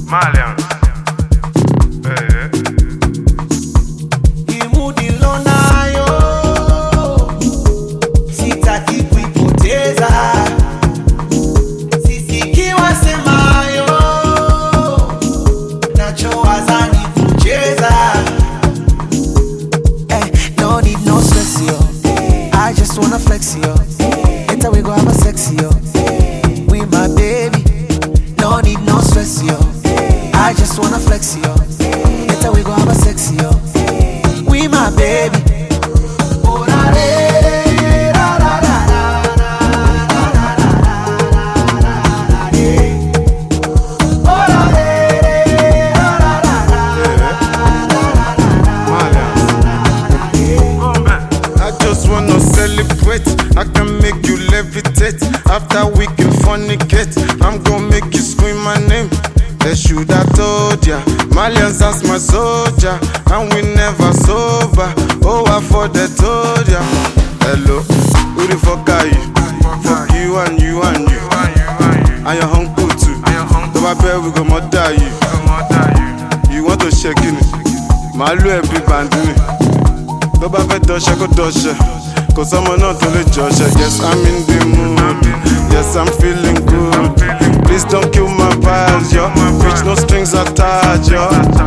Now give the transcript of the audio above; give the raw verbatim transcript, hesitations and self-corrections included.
Malians. Hey. Imudilo nayo sitaki kuipoteza, sisikiwa semayo nachowaza ni kucheza. Eh, no need no stress yo, I just wanna flex yo. Later we go have a sex yo, with my baby. No need no stress yo, I just wanna flex yo. Later we go have a sex yo, with my baby. Oh, da, de, da, da, da, da, da, da, da, da, de. Oh, da, de, de, da, da, da, da, Come back. I just wanna celebrate. I can make you levitate. After we can fornicate, I'm gonna make you scream my name. They should have told ya, Malians that's my soldier, and we never sober. Oh, I for the told ya. Hello, who the fuck are you? Fuck you and you and you, and your uncle too. So I bet we go murder you. You want to shake it? Malu e big bandini. Tó bá fẹ́ dọ́ṣẹ́ kó dọ́ṣẹ́, kò sọ́mọ náà tó lè jọ́ṣẹ́. Yes, I'm in the mood. Yes, I'm feeling good. Please don't kill my vibes, yo. Bitch, no strings attached, yo.